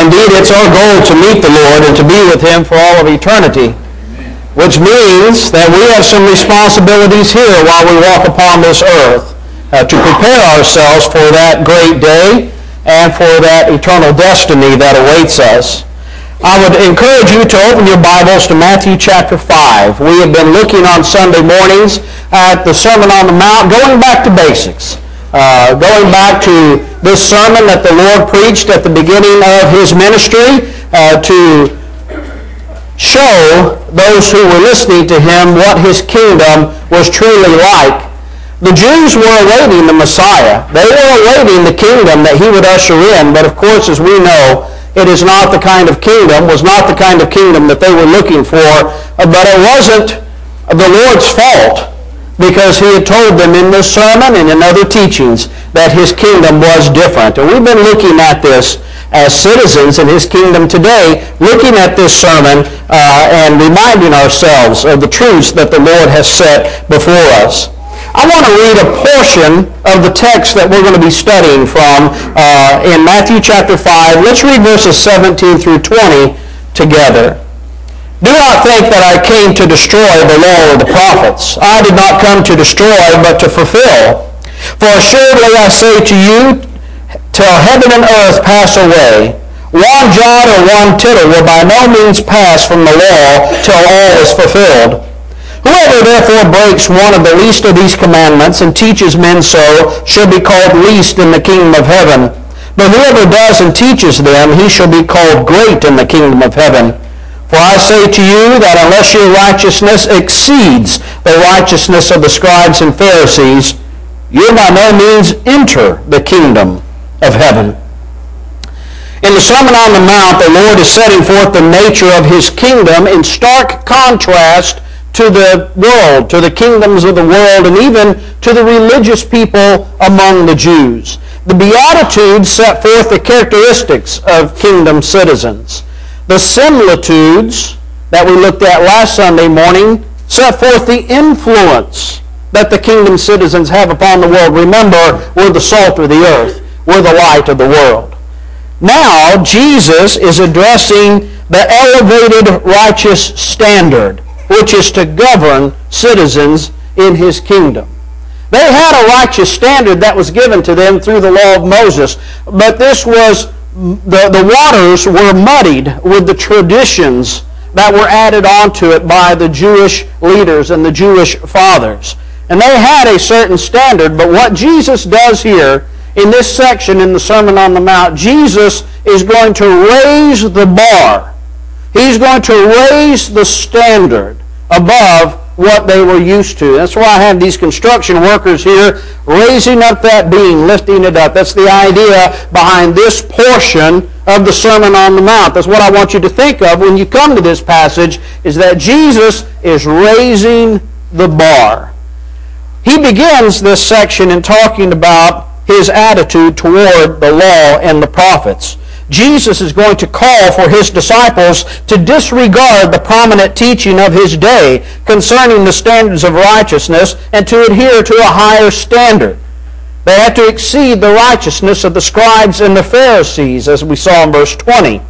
Indeed, it's our goal to meet the Lord and to be with Him for all of eternity, which means that we have some responsibilities here while we walk upon this earth to prepare ourselves for that great day and for that eternal destiny that awaits us. I would encourage you to open your Bibles to Matthew chapter 5. We have been looking on Sunday mornings at the Sermon on the Mount, going back to basics, going back to this sermon that the Lord preached at the beginning of His ministry to show those who were listening to Him what His kingdom was truly like. The Jews were awaiting the Messiah. They were awaiting the kingdom that He would usher in, but of course, as we know, it is not the kind of kingdom, was not the kind of kingdom that they were looking for, but it wasn't the Lord's fault, because He had told them in this sermon and in other teachings that His kingdom was different. And we've been looking at this as citizens in His kingdom today, looking at this sermon and reminding ourselves of the truths that the Lord has set before us. I want to read a portion of the text that we're going to be studying from in Matthew chapter 5. Let's read verses 17 through 20 together. Do not think that I came to destroy the law or the prophets. I did not come to destroy, but to fulfill. For assuredly I say to you, till heaven and earth pass away, one jot or one tittle will by no means pass from the law till all is fulfilled. Whoever therefore breaks one of the least of these commandments and teaches men so shall be called least in the kingdom of heaven. But whoever does and teaches them, he shall be called great in the kingdom of heaven. For I say to you that unless your righteousness exceeds the righteousness of the scribes and Pharisees, you by no means enter the kingdom of heaven. In the Sermon on the Mount, the Lord is setting forth the nature of His kingdom in stark contrast to the world, to the kingdoms of the world, and even to the religious people among the Jews. The Beatitudes set forth the characteristics of kingdom citizens. The similitudes that we looked at last Sunday morning set forth the influence that the kingdom citizens have upon the world. Remember, we're the salt of the earth. We're the light of the world. Now, Jesus is addressing the elevated righteous standard, which is to govern citizens in His kingdom. They had a righteous standard that was given to them through the law of Moses, but this was, the waters were muddied with the traditions that were added onto it by the Jewish leaders and the Jewish fathers. And they had a certain standard, but what Jesus does here in this section in the Sermon on the Mount, Jesus is going to raise the bar. He's going to raise the standard above what they were used to. That's why I have these construction workers here raising up that beam, lifting it up. That's the idea behind this portion of the Sermon on the Mount. That's what I want you to think of when you come to this passage, is that Jesus is raising the bar. He begins this section in talking about His attitude toward the law and the prophets. Jesus is going to call for His disciples to disregard the prominent teaching of His day concerning the standards of righteousness and to adhere to a higher standard. They had to exceed the righteousness of the scribes and the Pharisees, as we saw in verse 20.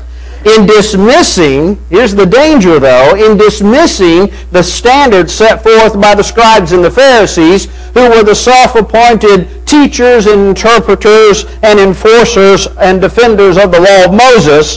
In dismissing, here's the danger though, in dismissing the standards set forth by the scribes and the Pharisees, who were the self-appointed teachers and interpreters and enforcers and defenders of the law of Moses,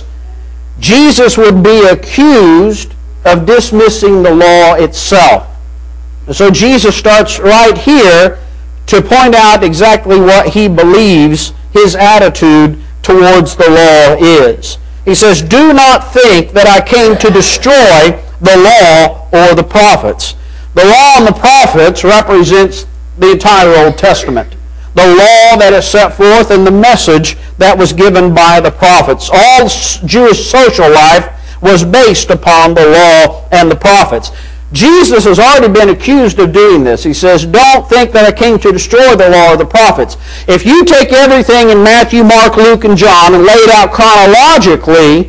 Jesus would be accused of dismissing the law itself. And so Jesus starts right here to point out exactly what He believes His attitude towards the law is. He says, do not think that I came to destroy the law or the prophets. The law and the prophets represents the entire Old Testament. The law that is set forth and the message that was given by the prophets. All Jewish social life was based upon the law and the prophets. Jesus has already been accused of doing this. He says, don't think that I came to destroy the law or the prophets. If you take everything in Matthew, Mark, Luke, and John and lay it out chronologically,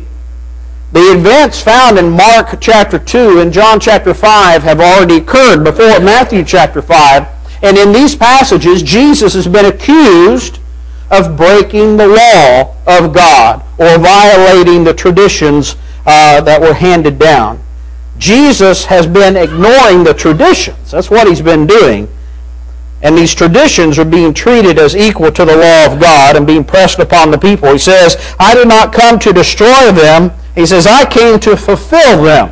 the events found in Mark chapter 2 and John chapter 5 have already occurred before Matthew chapter 5. And in these passages, Jesus has been accused of breaking the law of God or violating the traditions that were handed down. Jesus has been ignoring the traditions. That's what he's been doing. And these traditions are being treated as equal to the law of God and being pressed upon the people. He says, I did not come to destroy them. He says, I came to fulfill them.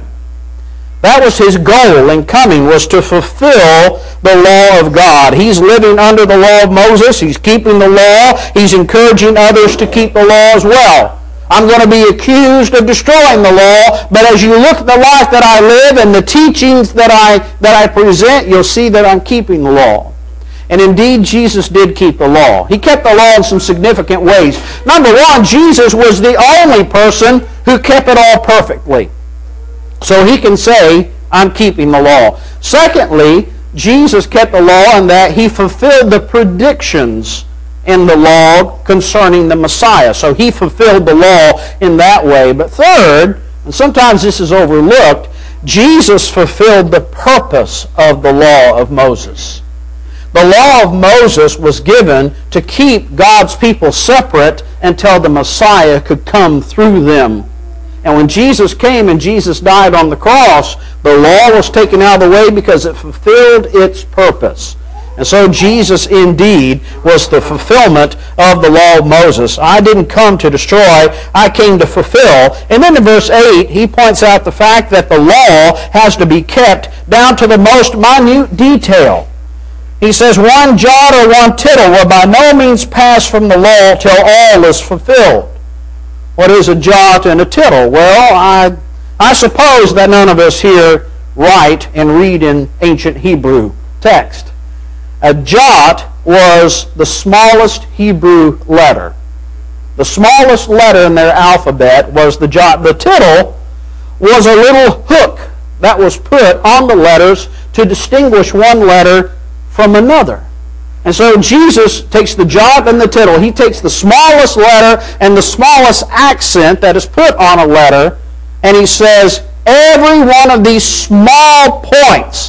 That was his goal in coming, was to fulfill the law of God. He's living under the law of Moses. He's keeping the law. He's encouraging others to keep the law as well. I'm going to be accused of destroying the law, but as you look at the life that I live and the teachings that I present, you'll see that I'm keeping the law. And indeed, Jesus did keep the law. He kept the law in some significant ways. Number one, Jesus was the only person who kept it all perfectly. So he can say, I'm keeping the law. Secondly, Jesus kept the law in that he fulfilled the predictions in the law concerning the Messiah. So he fulfilled the law in that way. But third, and sometimes this is overlooked, Jesus fulfilled the purpose of the law of Moses. The law of Moses was given to keep God's people separate until the Messiah could come through them. And when Jesus came and Jesus died on the cross, the law was taken out of the way because it fulfilled its purpose. And so Jesus indeed was the fulfillment of the law of Moses. I didn't come to destroy, I came to fulfill. And then in verse 8, he points out the fact that the law has to be kept down to the most minute detail. He says, one jot or one tittle will by no means pass from the law till all is fulfilled. What is a jot and a tittle? Well, I suppose that none of us here write and read in ancient Hebrew text. A jot was the smallest Hebrew letter. The smallest letter in their alphabet was the jot. The tittle was a little hook that was put on the letters to distinguish one letter from another. And so Jesus takes the jot and the tittle. He takes the smallest letter and the smallest accent that is put on a letter, and he says, every one of these small points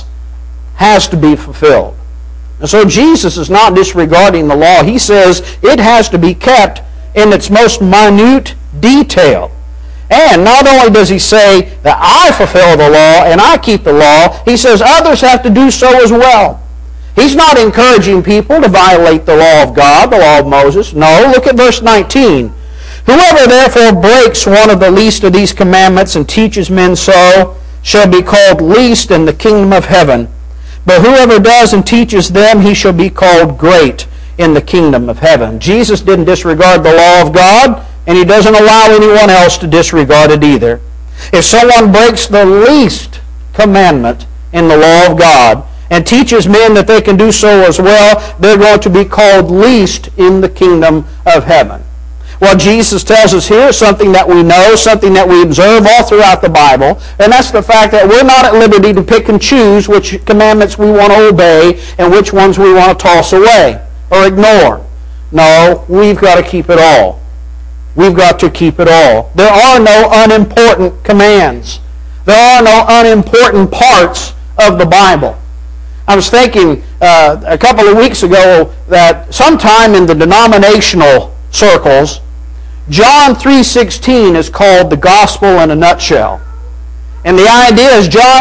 has to be fulfilled. And so Jesus is not disregarding the law. He says it has to be kept in its most minute detail. And not only does he say that I fulfill the law and I keep the law, he says others have to do so as well. He's not encouraging people to violate the law of God, the law of Moses. No, look at verse 19. Whoever therefore breaks one of the least of these commandments and teaches men so shall be called least in the kingdom of heaven. But whoever does and teaches them, he shall be called great in the kingdom of heaven. Jesus didn't disregard the law of God, and he doesn't allow anyone else to disregard it either. If someone breaks the least commandment in the law of God and teaches men that they can do so as well, they're going to be called least in the kingdom of heaven. What Jesus tells us here is something that we know, something that we observe all throughout the Bible, and that's the fact that we're not at liberty to pick and choose which commandments we want to obey and which ones we want to toss away or ignore. No, we've got to keep it all. We've got to keep it all. There are no unimportant commands. There are no unimportant parts of the Bible. I was thinking a couple of weeks ago that sometime in the denominational circles, John 3:16 is called the gospel in a nutshell. And the idea is John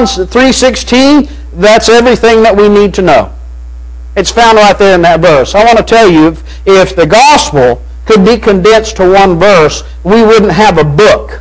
3:16, that's everything that we need to know. It's found right there in that verse. I want to tell you, if the gospel could be condensed to one verse, we wouldn't have a book.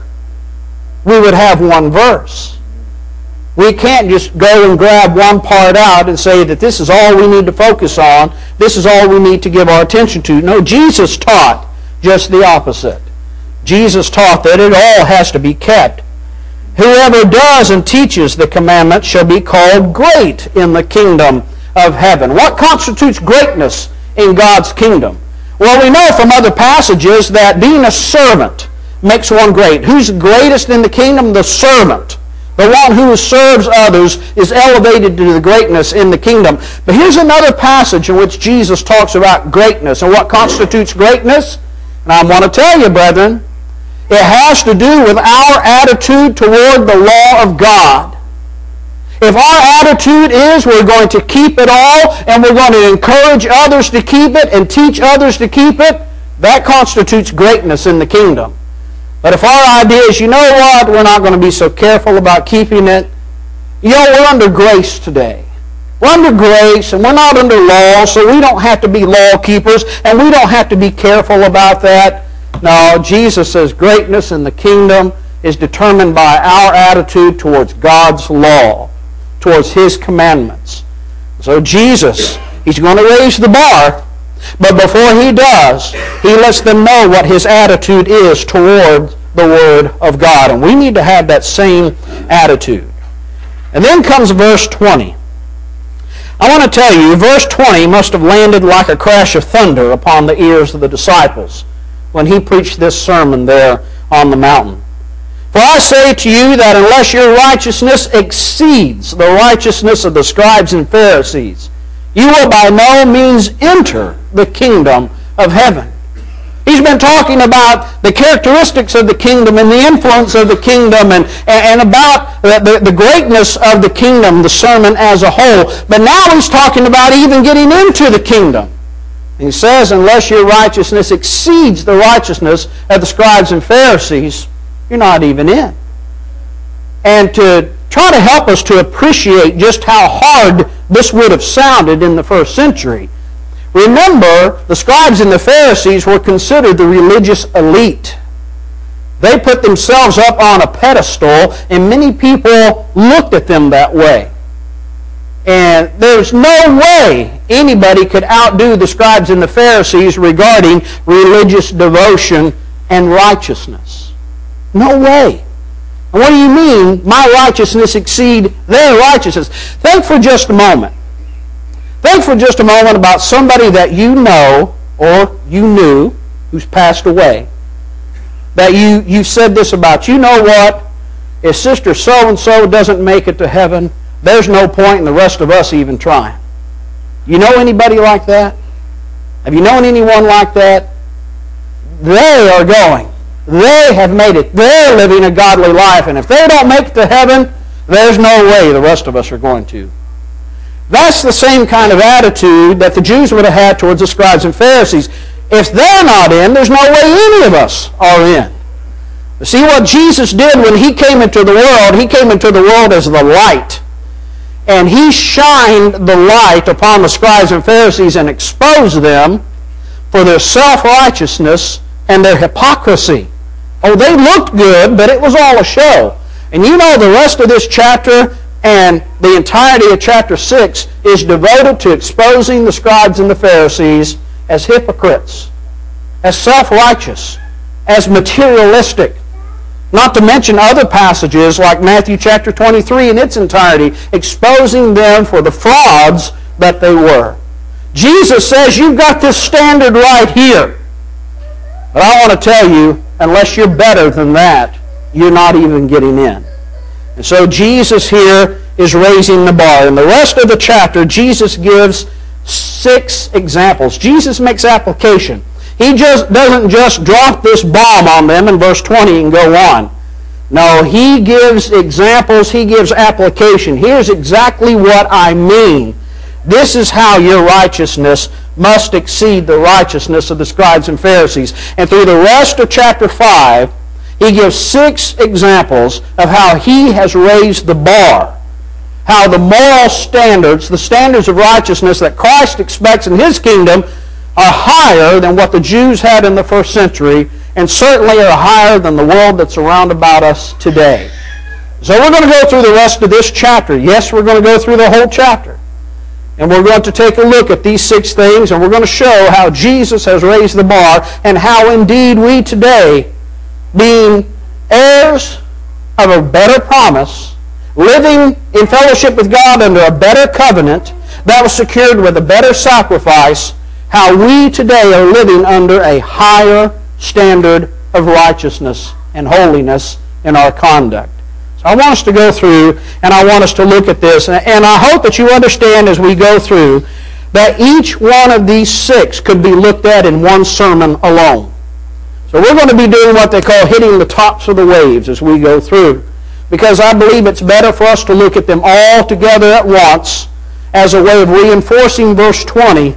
We would have one verse. We can't just go and grab one part out and say that this is all we need to focus on. This is all we need to give our attention to. No, Jesus taught just the opposite. Jesus taught that it all has to be kept. Whoever does and teaches the commandment shall be called great in the kingdom of heaven. What constitutes greatness in God's kingdom? Well, we know from other passages that being a servant makes one great. Who's greatest in the kingdom? The servant. The one who serves others is elevated to the greatness in the kingdom. But here's another passage in which Jesus talks about greatness and what constitutes greatness. And I want to tell you, brethren, it has to do with our attitude toward the law of God. If our attitude is we're going to keep it all and we're going to encourage others to keep it and teach others to keep it, That constitutes greatness in the kingdom. But if our idea is, you know what, we're not going to be so careful about keeping it. You know, we're under grace today. We're under grace, and we're not under law, so we don't have to be law keepers, and we don't have to be careful about that. No, Jesus says greatness in the kingdom is determined by our attitude towards God's law, towards His commandments. So Jesus, He's going to raise the bar, but before He does, He lets them know what His attitude is toward the Word of God. And we need to have that same attitude. And then comes verse 20. I want to tell you, verse 20 must have landed like a crash of thunder upon the ears of the disciples when He preached this sermon there on the mountain. For I say to you that unless your righteousness exceeds the righteousness of the scribes and Pharisees, you will by no means enter the kingdom of heaven. He's been talking about the characteristics of the kingdom and the influence of the kingdom and about the greatness of the kingdom, the sermon as a whole. But now he's talking about even getting into the kingdom. And he says, unless your righteousness exceeds the righteousness of the scribes and Pharisees, you're not even in. And to try to help us to appreciate just how hard this would have sounded in the first century, remember, the scribes and the Pharisees were considered the religious elite. They put themselves up on a pedestal, and many people looked at them that way. And there's no way anybody could outdo the scribes and the Pharisees regarding religious devotion and righteousness. No way. And what do you mean, my righteousness exceed their righteousness? Think for just a moment. Think for just a moment about somebody that you know or you knew who's passed away. That you said this about, you know what? If Sister so-and-so doesn't make it to heaven, there's no point in the rest of us even trying. You know anybody like that? Have you known anyone like that? They are going. They have made it. They're living a godly life. And if they don't make it to heaven, there's no way the rest of us are going to. That's the same kind of attitude that the Jews would have had towards the scribes and Pharisees. If they're not in, there's no way any of us are in. See what Jesus did when He came into the world? He came into the world as the light. And He shined the light upon the scribes and Pharisees and exposed them for their self-righteousness and their hypocrisy. Oh, they looked good, but it was all a show. And you know the rest of this chapter and the entirety of chapter 6 is devoted to exposing the scribes and the Pharisees as hypocrites, as self-righteous, as materialistic. Not to mention other passages like Matthew chapter 23 in its entirety, exposing them for the frauds that they were. Jesus says, you've got this standard right here. But I want to tell you, unless you're better than that, you're not even getting in. And so Jesus here is raising the bar. In the rest of the chapter, Jesus gives 6 examples. Jesus makes application. He doesn't just drop this bomb on them in verse 20 and go on. No, He gives examples. He gives application. Here's exactly what I mean. This is how your righteousness must exceed the righteousness of the scribes and Pharisees. And through the rest of chapter 5, He gives 6 examples of how He has raised the bar. How the moral standards, the standards of righteousness that Christ expects in His kingdom are higher than what the Jews had in the first century, and certainly are higher than the world that's around about us today. So we're going to go through the rest of this chapter. Yes, we're going to go through the whole chapter. And we're going to take a look at these 6 things, and we're going to show how Jesus has raised the bar, and how indeed we today, being heirs of a better promise, living in fellowship with God under a better covenant that was secured with a better sacrifice, how we today are living under a higher standard of righteousness and holiness in our conduct. So I want us to go through, and I want us to look at this, and I hope that you understand as we go through that each one of these 6 could be looked at in one sermon alone. So we're going to be doing what they call hitting the tops of the waves as we go through, because I believe it's better for us to look at them all together at once as a way of reinforcing verse 20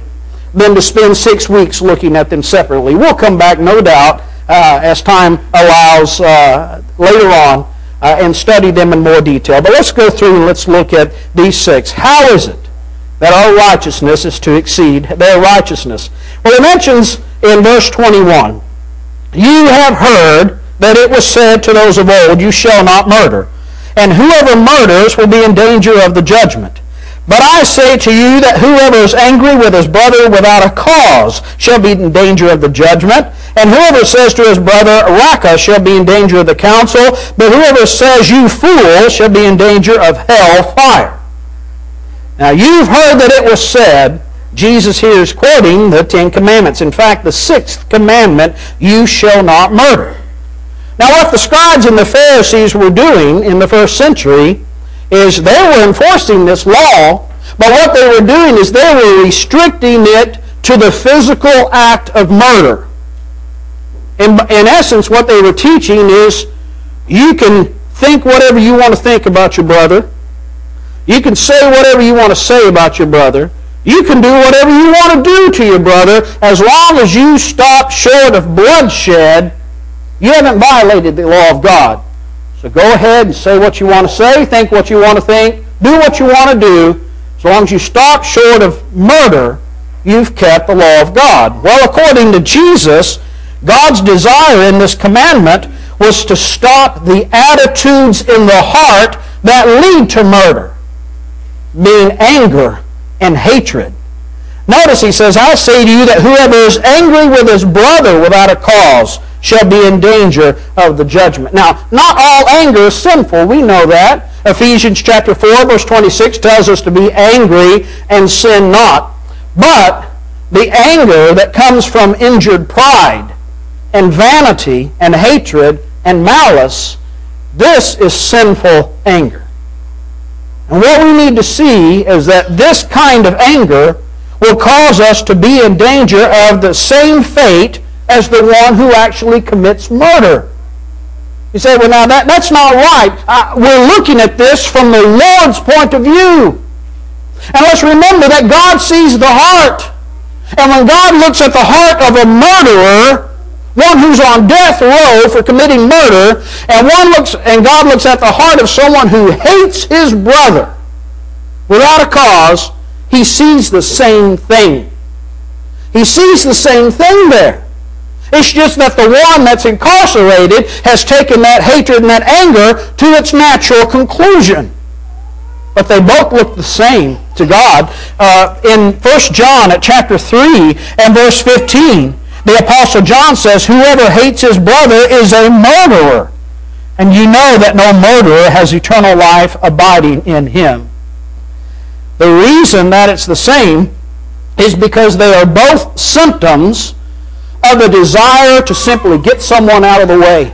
than to spend 6 weeks looking at them separately. We'll come back, no doubt, as time allows later on and study them in more detail. But let's go through and let's look at these 6. How is it that our righteousness is to exceed their righteousness? Well, it mentions in verse 21, you have heard that it was said to those of old, you shall not murder, and whoever murders will be in danger of the judgment. But I say to you that whoever is angry with his brother without a cause shall be in danger of the judgment, and whoever says to his brother, Raca, shall be in danger of the council, but whoever says, you fool, shall be in danger of hell fire. Now you've heard that it was said, Jesus here is quoting the 10 Commandments. In fact, the 6th commandment, you shall not murder. Now what the scribes and the Pharisees were doing in the first century is they were enforcing this law, but what they were doing is they were restricting it to the physical act of murder. In essence, what they were teaching is you can think whatever you want to think about your brother. You can say whatever you want to say about your brother. You can do whatever you want to do to your brother as long as you stop short of bloodshed. You haven't violated the law of God. So go ahead and say what you want to say, think what you want to think, do what you want to do. As long as you stop short of murder, you've kept the law of God. Well, according to Jesus, God's desire in this commandment was to stop the attitudes in the heart that lead to murder, being anger and hatred. Notice he says, I say to you that whoever is angry with his brother without a cause shall be in danger of the judgment. Now, not all anger is sinful. We know that. Ephesians chapter 4, verse 26 tells us to be angry and sin not. But the anger that comes from injured pride and vanity and hatred and malice, this is sinful anger. And what we need to see is that this kind of anger will cause us to be in danger of the same fate as the one who actually commits murder. You say, well, now that's not right. We're looking at this from the Lord's point of view. And let's remember that God sees the heart. And when God looks at the heart of a murderer, one who's on death row for committing murder, and God looks at the heart of someone who hates his brother without a cause, he sees the same thing. He sees the same thing there. It's just that the one that's incarcerated has taken that hatred and that anger to its natural conclusion. But they both look the same to God. In 1 John at chapter 3 and verse 15, the Apostle John says, whoever hates his brother is a murderer. And you know that no murderer has eternal life abiding in him. The reason that it's the same is because they are both symptoms of a desire to simply get someone out of the way.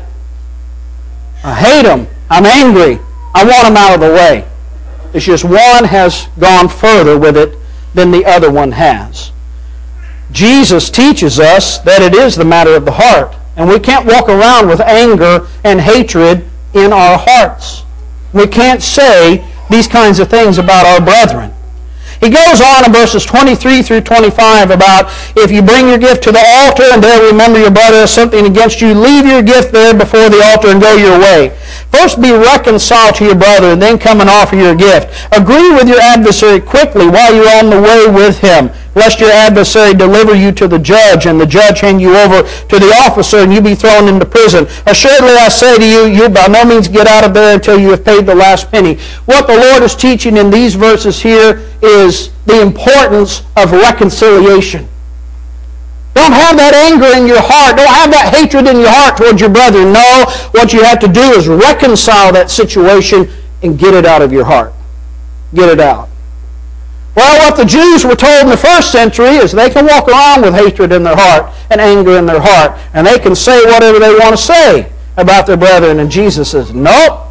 I hate them. I'm angry. I want them out of the way. It's just one has gone further with it than the other one has. Jesus teaches us that it is the matter of the heart. And we can't walk around with anger and hatred in our hearts. We can't say these kinds of things about our brethren. He goes on in verses 23 through 25 about if you bring your gift to the altar and there remember your brother has something against you, leave your gift there before the altar and go your way. First be reconciled to your brother and then come and offer your gift. Agree with your adversary quickly while you're on the way with him, lest your adversary deliver you to the judge and the judge hand you over to the officer and you be thrown into prison. Assuredly I say to you, you by no means get out of there until you have paid the last penny. What the Lord is teaching in these verses here is the importance of reconciliation. Don't have that anger in your heart. Don't have that hatred in your heart towards your brother. No, what you have to do is reconcile that situation and get it out of your heart. Get it out. Well, what the Jews were told in the first century is they can walk around with hatred in their heart and anger in their heart, and they can say whatever they want to say about their brethren. And Jesus says, nope.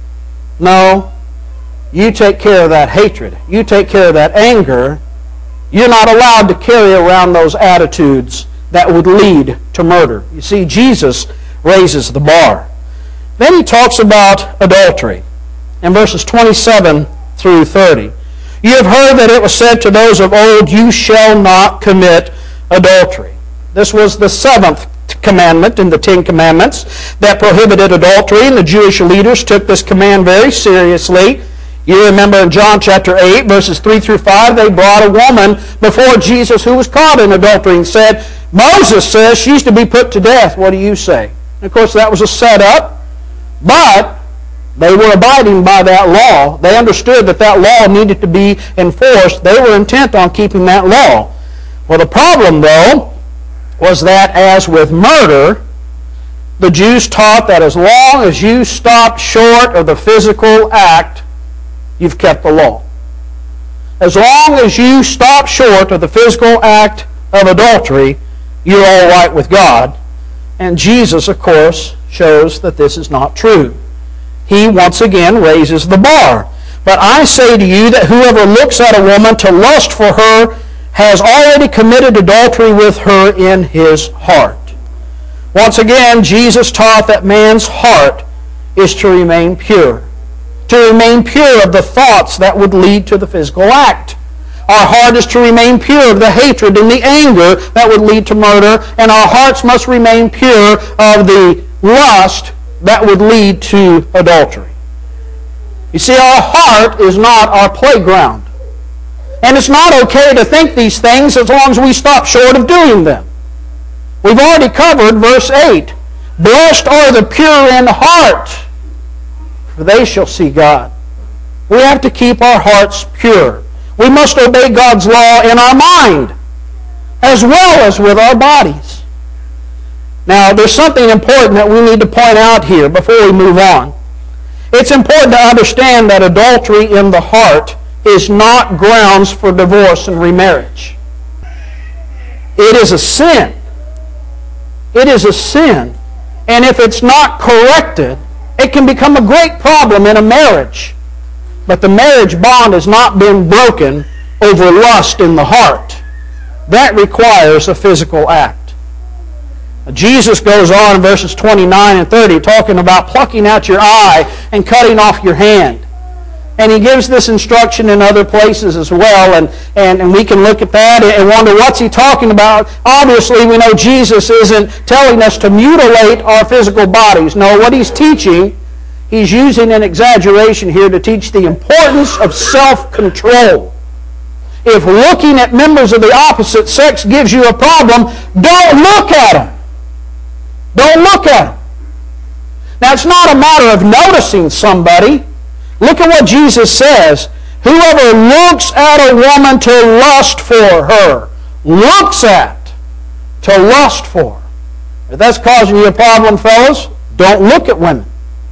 No. You take care of that hatred. You take care of that anger. You're not allowed to carry around those attitudes that would lead to murder. You see, Jesus raises the bar. Then he talks about adultery in verses 27 through 30. You have heard that it was said to those of old, you shall not commit adultery. This was the seventh commandment in the Ten Commandments that prohibited adultery, and the Jewish leaders took this command very seriously. You remember in John chapter 8, verses 3 through 5, they brought a woman before Jesus who was caught in adultery and said, Moses says she's to be put to death. What do you say? And of course, that was a setup, but they were abiding by that law. They understood that that law needed to be enforced. They were intent on keeping that law. Well, the problem, though, was that as with murder, the Jews taught that as long as you stopped short of the physical act, you've kept the law. As long as you stop short of the physical act of adultery, you're all right with God. And Jesus, of course, shows that this is not true. He once again raises the bar. But I say to you that whoever looks at a woman to lust for her has already committed adultery with her in his heart. Once again, Jesus taught that man's heart is to remain pure. To remain pure of the thoughts that would lead to the physical act. Our heart is to remain pure of the hatred and the anger that would lead to murder, and our hearts must remain pure of the lust that would lead to adultery. You see, our heart is not our playground. And it's not okay to think these things as long as we stop short of doing them. We've already covered verse 8. Blessed are the pure in heart, for they shall see God. We have to keep our hearts pure. We must obey God's law in our mind, as well as with our bodies. Now, there's something important that we need to point out here before we move on. It's important to understand that adultery in the heart is not grounds for divorce and remarriage. It is a sin. It is a sin. And if it's not corrected, it can become a great problem in a marriage. But the marriage bond has not been broken over lust in the heart. That requires a physical act. Jesus goes on in verses 29 and 30 talking about plucking out your eye and cutting off your hand. And he gives this instruction in other places as well, and we can look at that and wonder, what's he talking about? Obviously, we know Jesus isn't telling us to mutilate our physical bodies. No, what he's teaching, he's using an exaggeration here to teach the importance of self-control. If looking at members of the opposite sex gives you a problem, don't look at them. Don't look at them. Now, it's not a matter of noticing somebody. Look at what Jesus says. Whoever looks at a woman to lust for her, looks at, to lust for. If that's causing you a problem, fellas, don't look at women.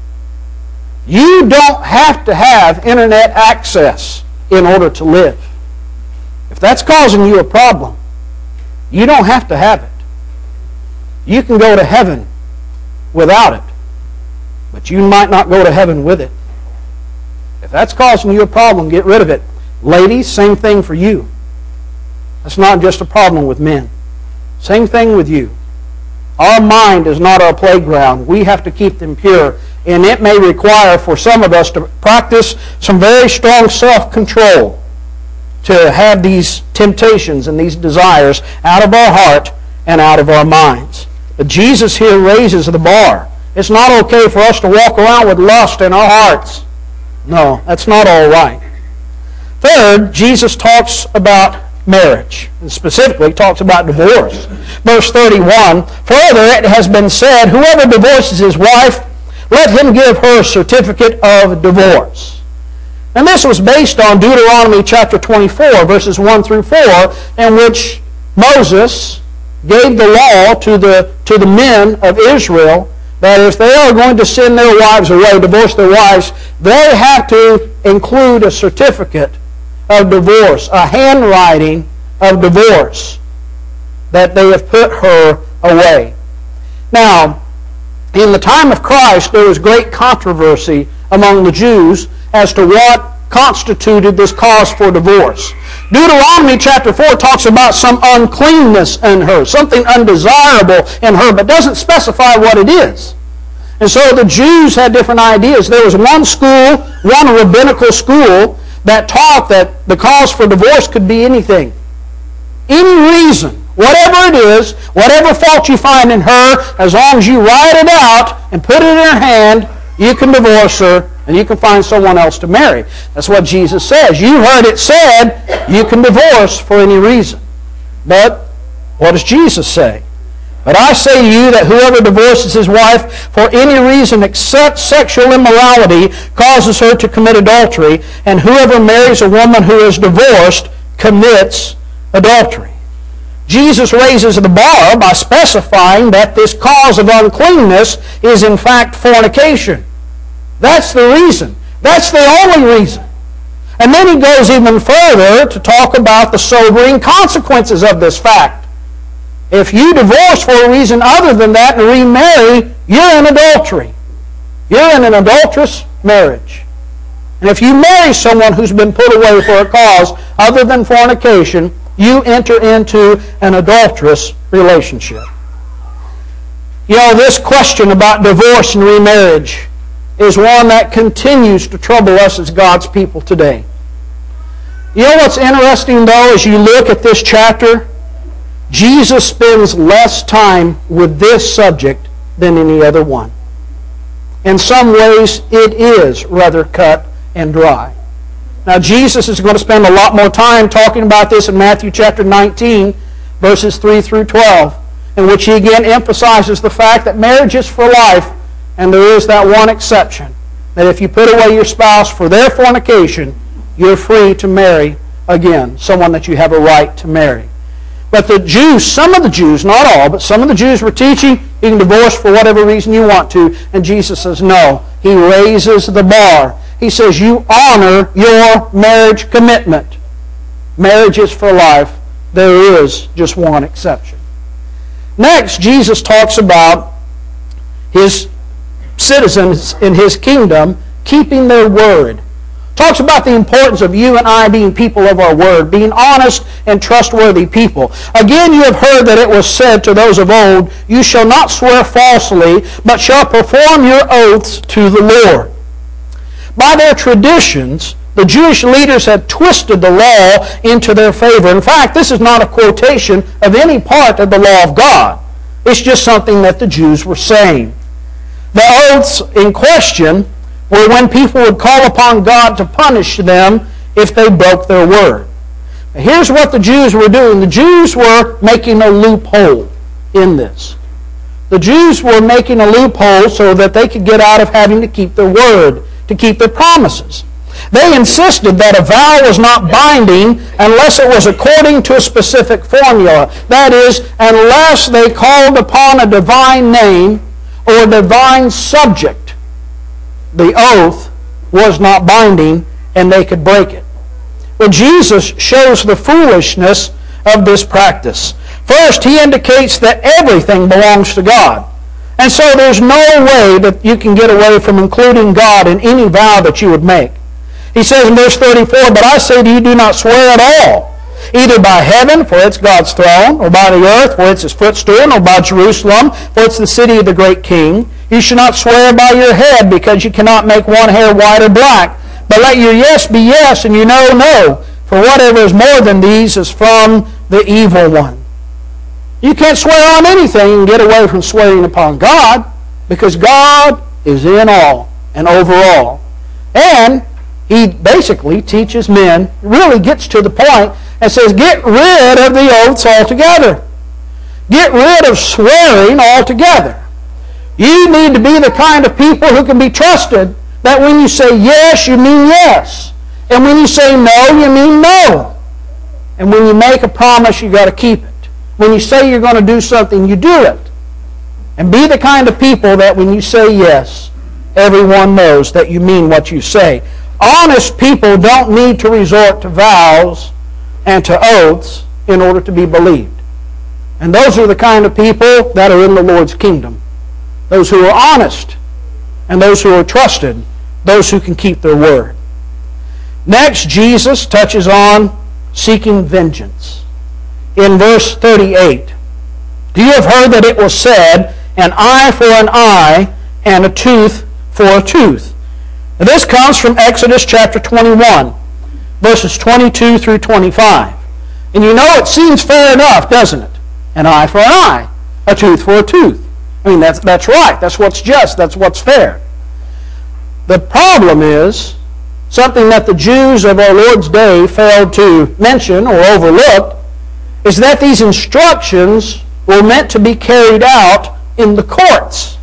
You don't have to have internet access in order to live. If that's causing you a problem, you don't have to have it. You can go to heaven without it, but you might not go to heaven with it. If that's causing you a problem, get rid of it. Ladies, same thing for you. That's not just a problem with men. Same thing with you. Our mind is not our playground. We have to keep them pure. And it may require for some of us to practice some very strong self-control to have these temptations and these desires out of our heart and out of our minds. But Jesus here raises the bar. It's not okay for us to walk around with lust in our hearts. No, that's not all right. Third, Jesus talks about marriage, and specifically talks about divorce. Verse 31, further it has been said, whoever divorces his wife, let him give her a certificate of divorce. And this was based on Deuteronomy chapter 24, verses 1 through 4, in which Moses gave the law to the men of Israel that if they are going to send their wives away, divorce their wives, they have to include a certificate of divorce, a handwriting of divorce, that they have put her away. Now, in the time of Christ, there was great controversy among the Jews as to what constituted this cause for divorce. Deuteronomy chapter 4 talks about some uncleanness in her, something undesirable in her, but doesn't specify what it is. And so the Jews had different ideas. There was one school, one rabbinical school, that taught that the cause for divorce could be anything. Any reason, whatever it is, whatever fault you find in her, as long as you write it out and put it in her hand, you can divorce her and you can find someone else to marry. That's what Jesus says. You heard it said you can divorce for any reason. But what does Jesus say? But I say to you that whoever divorces his wife for any reason except sexual immorality causes her to commit adultery, and whoever marries a woman who is divorced commits adultery. Jesus raises the bar by specifying that this cause of uncleanness is in fact fornication. That's the reason. That's the only reason. And then he goes even further to talk about the sobering consequences of this fact. If you divorce for a reason other than that and remarry, you're in adultery. You're in an adulterous marriage. And if you marry someone who's been put away for a cause other than fornication, you enter into an adulterous relationship. You know, this question about divorce and remarriage is one that continues to trouble us as God's people today. You know what's interesting, though, as you look at this chapter? Jesus spends less time with this subject than any other one. In some ways, it is rather cut and dry. Now, Jesus is going to spend a lot more time talking about this in Matthew chapter 19, verses 3 through 12, in which he again emphasizes the fact that marriage is for life, and there is that one exception, that if you put away your spouse for their fornication, you're free to marry again, someone that you have a right to marry. But the Jews, some of the Jews, not all, but some of the Jews were teaching you can divorce for whatever reason you want to, and Jesus says no. He raises the bar. He says you honor your marriage commitment. Marriage is for life. There is just one exception. Next, Jesus talks about his citizens in his kingdom keeping their word. Talks about the importance of you and I being people of our word, being honest and trustworthy people. Again, you have heard that it was said to those of old, you shall not swear falsely, but shall perform your oaths to the Lord. By their traditions, the Jewish leaders had twisted the law into their favor. In fact, this is not a quotation of any part of the law of God. It's just something that the Jews were saying. The oaths in question were when people would call upon God to punish them if they broke their word. Now, here's what the Jews were doing. The Jews were making a loophole in this. The Jews were making a loophole so that they could get out of having to keep their word, to keep their promises. They insisted that a vow was not binding unless it was according to a specific formula. That is, unless they called upon a divine name or a divine subject. The oath was not binding and they could break it. Well, Jesus shows the foolishness of this practice. First, he indicates that everything belongs to God. And so there's no way that you can get away from including God in any vow that you would make. He says in verse 34, but I say to you, do not swear at all, either by heaven, for it's God's throne, or by the earth, for it's his footstool, or by Jerusalem, for it's the city of the great king. You should not swear by your head, because you cannot make one hair white or black. But let your yes be yes, and your no, no. For whatever is more than these is from the evil one. You can't swear on anything and get away from swearing upon God, because God is in all and over all. And he basically teaches men, really gets to the point, and says, get rid of the oaths altogether. Get rid of swearing altogether. You need to be the kind of people who can be trusted, that when you say yes, you mean yes. And when you say no, you mean no. And when you make a promise, you've got to keep it. When you say you're going to do something, you do it. And be the kind of people that when you say yes, everyone knows that you mean what you say. Honest people don't need to resort to vows and to oaths in order to be believed. And those are the kind of people that are in the Lord's kingdom. Those who are honest and those who are trusted, those who can keep their word. Next, Jesus touches on seeking vengeance. In verse 38, you have heard that it was said, an eye for an eye and a tooth for a tooth. Now, this comes from Exodus chapter 21. verses 22 through 25. And you know it seems fair enough, doesn't it? An eye for an eye, a tooth for a tooth. I mean, that's right. That's what's just. That's what's fair. The problem is something that the Jews of our Lord's day failed to mention or overlooked, is that these instructions were meant to be carried out in the courts.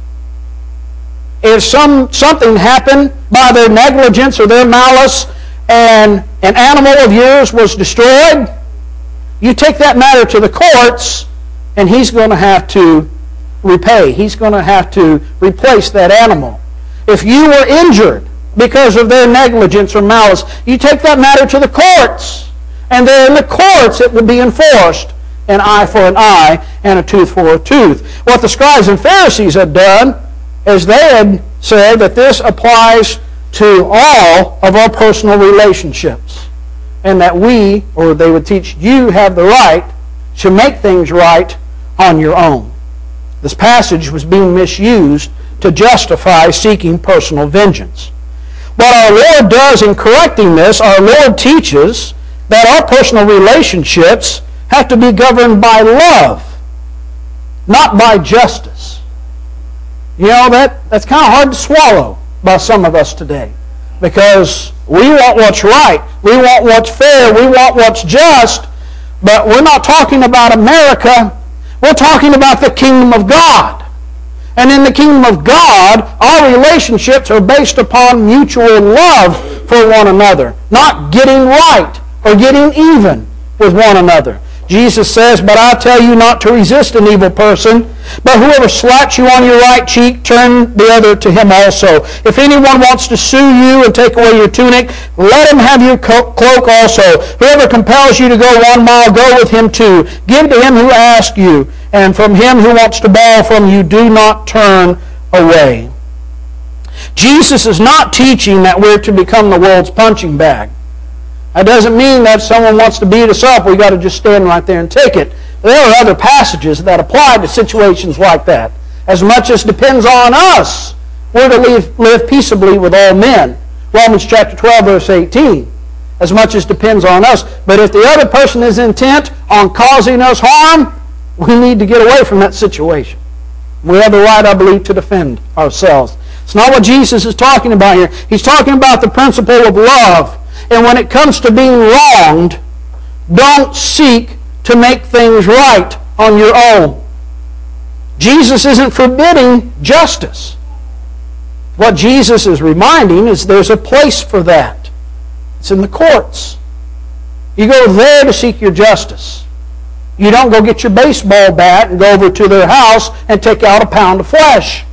If something happened by their negligence or their malice and an animal of yours was destroyed, you take that matter to the courts and he's going to have to repay. He's going to have to replace that animal. If you were injured because of their negligence or malice, you take that matter to the courts. And there in the courts it will be enforced, an eye for an eye and a tooth for a tooth. What the scribes and Pharisees had done is they had said that this applies to all of our personal relationships. And that we, or they would teach, you have the right to make things right on your own. This passage was being misused to justify seeking personal vengeance. What our Lord does in correcting this, our Lord teaches that our personal relationships have to be governed by love, not by justice. You know, that's kind of hard to swallow by some of us today, because we want what's right, we want what's fair, we want what's just, but we're not talking about America, we're talking about the kingdom of God. And in the kingdom of God, our relationships are based upon mutual love for one another, not getting right or getting even with one another. Jesus says, "But I tell you not to resist an evil person, but whoever slaps you on your right cheek, turn the other to him also. If anyone wants to sue you and take away your tunic, let him have your cloak also. Whoever compels you to go 1 mile, go with him 2. Give to him who asks you, and from him who wants to borrow from you, do not turn away." Jesus is not teaching that we're to become the world's punching bag. That doesn't mean that if someone wants to beat us up, we've got to just stand right there and take it. There are other passages that apply to situations like that. As much as depends on us, we're to live peaceably with all men. Romans chapter 12, verse 18. As much as depends on us. But if the other person is intent on causing us harm, we need to get away from that situation. We have the right, I believe, to defend ourselves. It's not what Jesus is talking about here. He's talking about the principle of love. And when it comes to being wronged, don't seek to make things right on your own. Jesus isn't forbidding justice. What Jesus is reminding is there's a place for that. It's in the courts. You go there to seek your justice. You don't go get your baseball bat and go over to their house and take out a pound of flesh.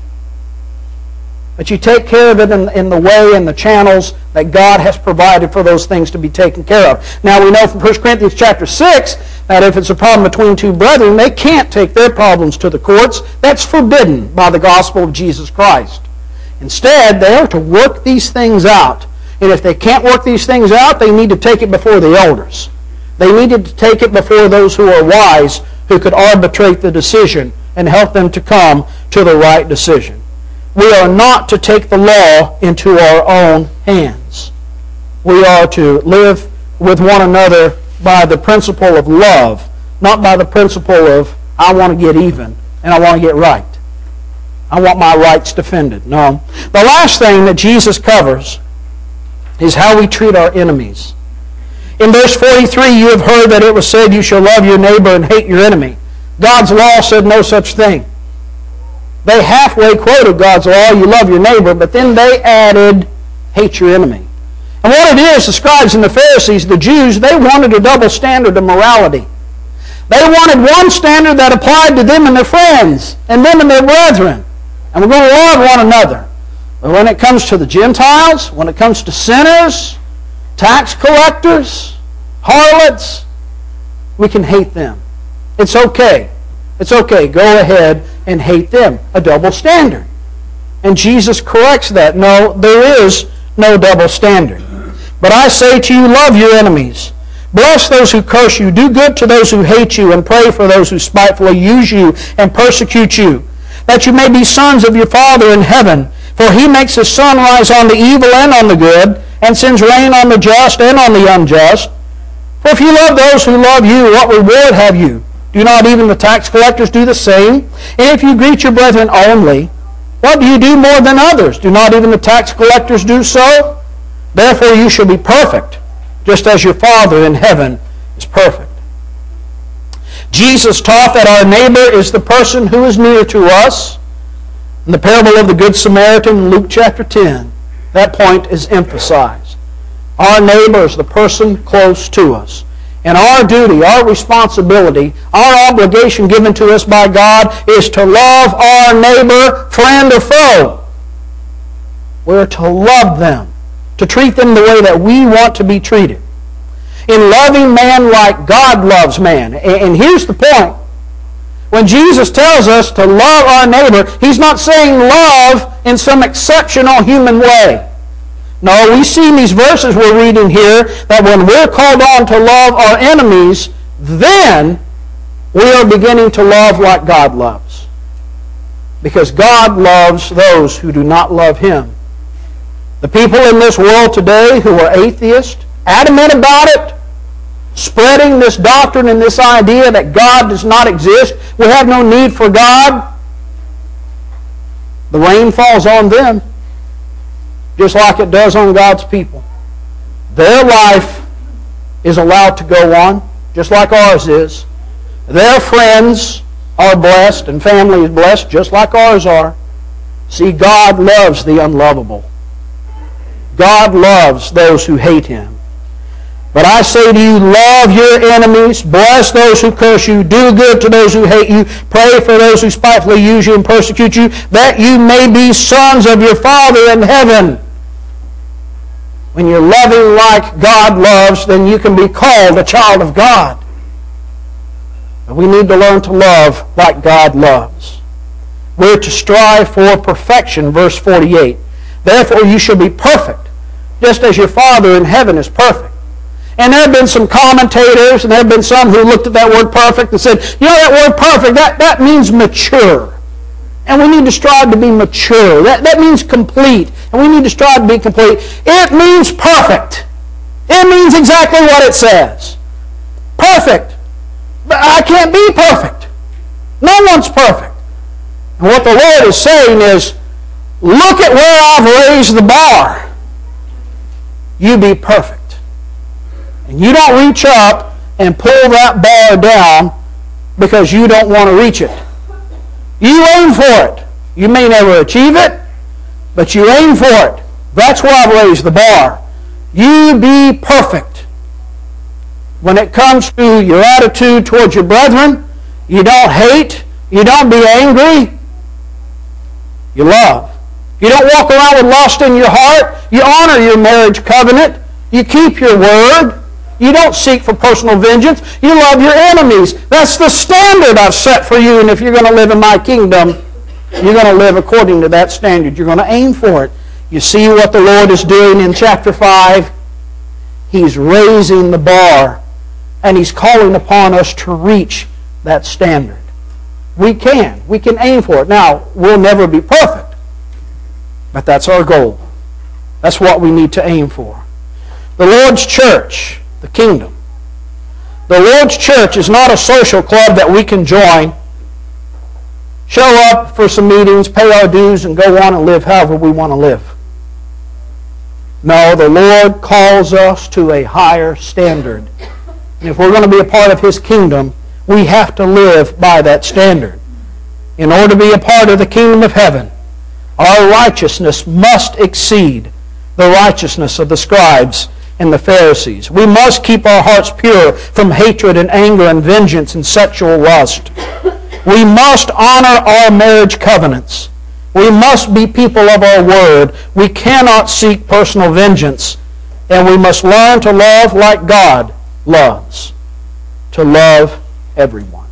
But you take care of it in the way and the channels that God has provided for those things to be taken care of. Now we know from 1 Corinthians chapter 6 that if it's a problem between two brethren, they can't take their problems to the courts. That's forbidden by the gospel of Jesus Christ. Instead, they are to work these things out. And if they can't work these things out, they need to take it before the elders. They needed to take it before those who are wise, who could arbitrate the decision and help them to come to the right decision. We are not to take the law into our own hands. We are to live with one another by the principle of love, not by the principle of, I want to get even and I want to get right. I want my rights defended. No. The last thing that Jesus covers is how we treat our enemies. In verse 43, you have heard that it was said, you shall love your neighbor and hate your enemy. God's law said no such thing. They halfway quoted God's law, you love your neighbor, but then they added, hate your enemy. And what it is, the scribes and the Pharisees, the Jews, they wanted a double standard of morality. They wanted one standard that applied to them and their friends, and them and their brethren. And we're going to love one another. But when it comes to the Gentiles, when it comes to sinners, tax collectors, harlots, we can hate them. It's okay. It's okay. Go ahead and hate them. A double standard. And Jesus corrects that. No, there is no double standard. But I say to you, love your enemies. Bless those who curse you. Do good to those who hate you, and pray for those who spitefully use you and persecute you, that you may be sons of your Father in heaven. For he makes his sun rise on the evil and on the good, and sends rain on the just and on the unjust. For if you love those who love you, what reward have you? Do not even the tax collectors do the same? And if you greet your brethren only, what do you do more than others? Do not even the tax collectors do so? Therefore you shall be perfect, just as your Father in heaven is perfect. Jesus taught that our neighbor is the person who is near to us. In the parable of the Good Samaritan in Luke chapter 10, that point is emphasized. Our neighbor is the person close to us. And our duty, our responsibility, our obligation given to us by God is to love our neighbor, friend or foe. We're to love them, to treat them the way that we want to be treated. In loving man like God loves man. And here's the point. When Jesus tells us to love our neighbor, He's not saying love in some exceptional human way. No, we see in these verses we're reading here that when we're called on to love our enemies, then we are beginning to love like God loves. Because God loves those who do not love Him. The people in this world today who are atheists, adamant about it, spreading this doctrine and this idea that God does not exist, we have no need for God, the rain falls on them just like it does on God's people. Their life is allowed to go on just like ours is. Their friends are blessed and family is blessed just like ours are. See, God loves the unlovable. God loves those who hate Him. But I say to you, love your enemies, bless those who curse you, do good to those who hate you, pray for those who spitefully use you and persecute you, that you may be sons of your Father in heaven. When you're loving like God loves, then you can be called a child of God. But we need to learn to love like God loves. We're to strive for perfection, verse 48. Therefore you shall be perfect, just as your Father in heaven is perfect. And there have been some commentators, and there have been some who looked at that word perfect and said, you know, that word perfect, that means mature. And we need to strive to be mature. That means complete. And we need to strive to be complete. It means perfect. It means exactly what it says. Perfect. But I can't be perfect. No one's perfect. And what the Lord is saying is, look at where I've raised the bar. You be perfect. And you don't reach up and pull that bar down because you don't want to reach it. You aim for it. You may never achieve it, but you aim for it. That's why I've raised the bar. You be perfect. When it comes to your attitude towards your brethren, you don't hate, you don't be angry, you love. You don't walk around with lust in your heart. You honor your marriage covenant. You keep your word. You don't seek for personal vengeance. You love your enemies. That's the standard I've set for you. And if you're going to live in my kingdom, you're going to live according to that standard. You're going to aim for it. You see what the Lord is doing in chapter 5? He's raising the bar, and He's calling upon us to reach that standard. We can aim for it. Now, we'll never be perfect, but that's our goal. That's what we need to aim for. The Lord's church, the kingdom. The Lord's church is not a social club that we can join, show up for some meetings, pay our dues, and go on and live however we want to live. No, the Lord calls us to a higher standard. And if we're going to be a part of His kingdom, we have to live by that standard. In order to be a part of the kingdom of heaven, our righteousness must exceed the righteousness of the scribes and the Pharisees. We must keep our hearts pure from hatred and anger and vengeance and sexual lust. We must honor our marriage covenants. We must be people of our word. We cannot seek personal vengeance. And we must learn to love like God loves. To love everyone.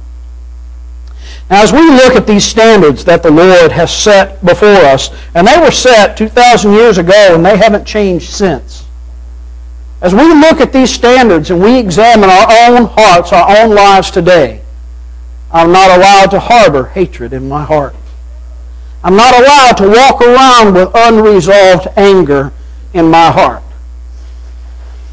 Now, as we look at these standards that the Lord has set before us, and they were set 2,000 years ago, and they haven't changed since. As we look at these standards and we examine our own hearts, our own lives today, I'm not allowed to harbor hatred in my heart. I'm not allowed to walk around with unresolved anger in my heart.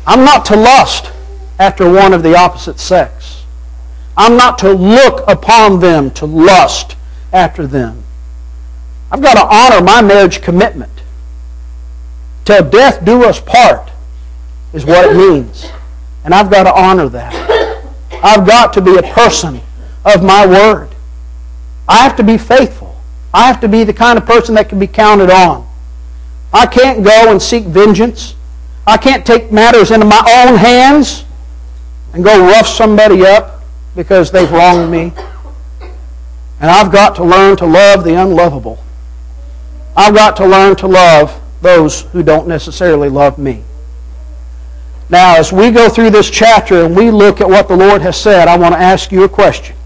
I'm not to lust after one of the opposite sex. I'm not to look upon them, to lust after them. I've got to honor my marriage commitment. Till death do us part is what it means. And I've got to honor that. I've got to be a person of my word. I have to be faithful. I have to be the kind of person that can be counted on. I can't go and seek vengeance. I can't take matters into my own hands and go rough somebody up because they've wronged me. And I've got to learn to love the unlovable. I've got to learn to love those who don't necessarily love me. Now, as we go through this chapter and we look at what the Lord has said, I want to ask you a question.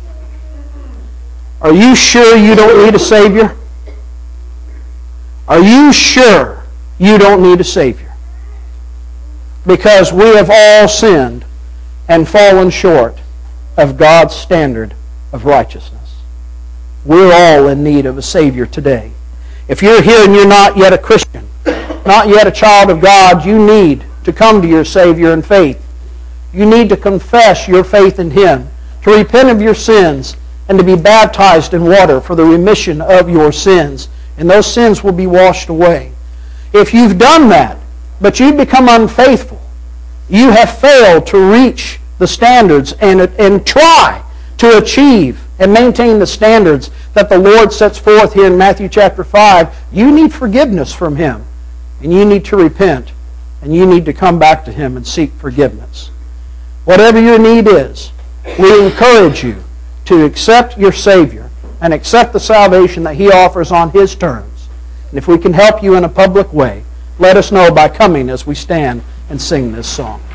Are you sure you don't need a Savior? Are you sure you don't need a Savior? Because we have all sinned and fallen short of God's standard of righteousness. We're all in need of a Savior today. If you're here and you're not yet a Christian, not yet a child of God, you need to come to your Savior in faith. You need to confess your faith in Him, to repent of your sins, and to be baptized in water for the remission of your sins. And those sins will be washed away. If you've done that, but you've become unfaithful, you have failed to reach the standards and try to achieve and maintain the standards that the Lord sets forth here in Matthew chapter 5, you need forgiveness from Him. And you need to repent. And you need to come back to Him and seek forgiveness. Whatever your need is, we encourage you to accept your Savior and accept the salvation that He offers on His terms. And if we can help you in a public way, let us know by coming as we stand and sing this song.